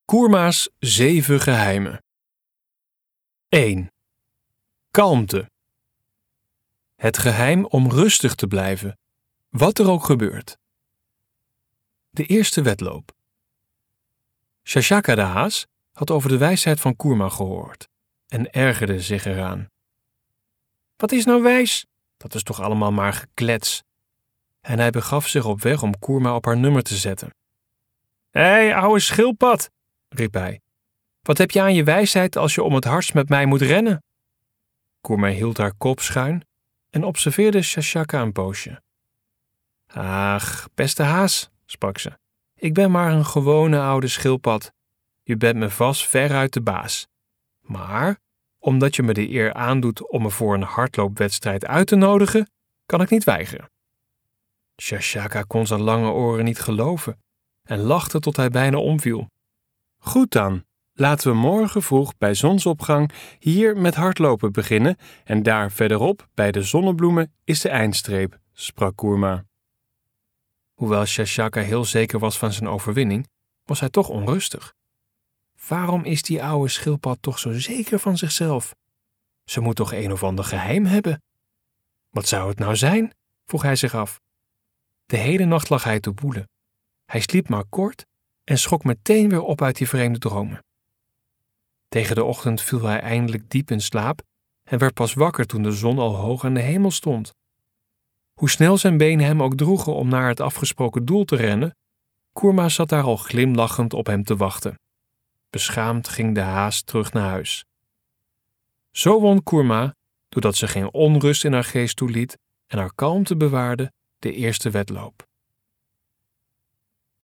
Koerma's 7 geheimen. 1. Kalmte. Het geheim om rustig te blijven, wat er ook gebeurt. De eerste wedloop. Shashaka de haas had over de wijsheid van Koerma gehoord en ergerde zich eraan. Wat is nou wijs? Dat is toch allemaal maar geklets. En hij begaf zich op weg om Koerma op haar nummer te zetten. Hé, ouwe schildpad, riep hij. Wat heb je aan je wijsheid als je om het hardst met mij moet rennen? Koerma hield haar kop schuin en observeerde Shashaka een poosje. Ach, beste haas, sprak ze. Ik ben maar een gewone oude schildpad. Je bent me vast veruit de baas. Maar, omdat je me de eer aandoet om me voor een hardloopwedstrijd uit te nodigen, kan ik niet weigeren. Shashaka kon zijn lange oren niet geloven en lachte tot hij bijna omviel. Goed dan, laten we morgen vroeg bij zonsopgang hier met hardlopen beginnen en daar verderop bij de zonnebloemen is de eindstreep, sprak Koerma. Hoewel Shashaka heel zeker was van zijn overwinning, was hij toch onrustig. Waarom is die oude schildpad toch zo zeker van zichzelf? Ze moet toch een of ander geheim hebben? Wat zou het nou zijn? Vroeg hij zich af. De hele nacht lag hij te woelen. Hij sliep maar kort en schrok meteen weer op uit die vreemde dromen. Tegen de ochtend viel hij eindelijk diep in slaap en werd pas wakker toen de zon al hoog aan de hemel stond. Hoe snel zijn benen hem ook droegen om naar het afgesproken doel te rennen, Koerma zat daar al glimlachend op hem te wachten. Beschaamd ging de haas terug naar huis. Zo won Koerma, doordat ze geen onrust in haar geest toeliet en haar kalmte bewaarde, de eerste wedloop.